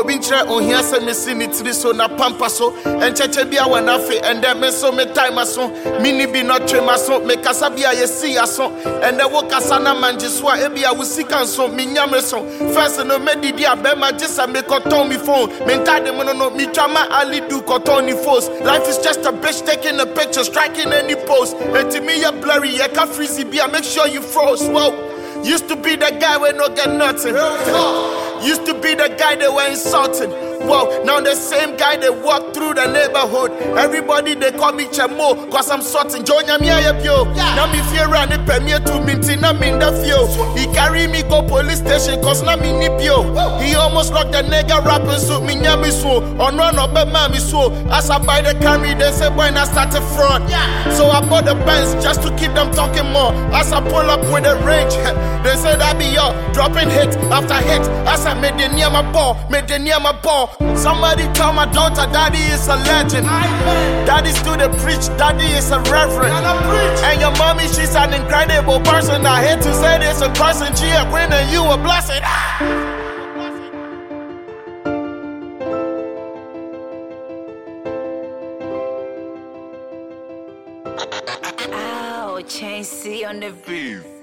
Obintre on here say me see it to so na pampa so and cheche bia wana fe and then me so me time so mini be not trema so me kasa bia ye see aso and the work asana manjiswa ebia we see can so me nyame so first no me didi abema just me koton me phone me tade me no me drama ali do koton ni force life is just a bitch taking a picture striking any post and to me you blurry you can freezy bia make sure you froze. Whoa, used to be the guy where no get nothing. Used to be the guy they were insulting. Whoa, now the same guy they walk through the neighborhood. Everybody they call me Chemo, cause I'm sorting. Jonya me yo. Now me fear and it pay me to minty, na min the feel. He carry me go police station, cause na me nip yo. He almost locked the nigga rapping so me nyami so. On run up a mammy so. As I buy the Camry, they say when I start to fraud. So I bought the Benz just to keep them talking more. As I pull up with the range, they say that be yo. Dropping hit after hit. As I made the near my ball. Somebody tell my daughter daddy is a legend. Daddy's do the preach, daddy is a reverend. And your mommy, she's an incredible person. I hate to say this in person, she a queen and you a blessing. Ow, Chain C on the beat.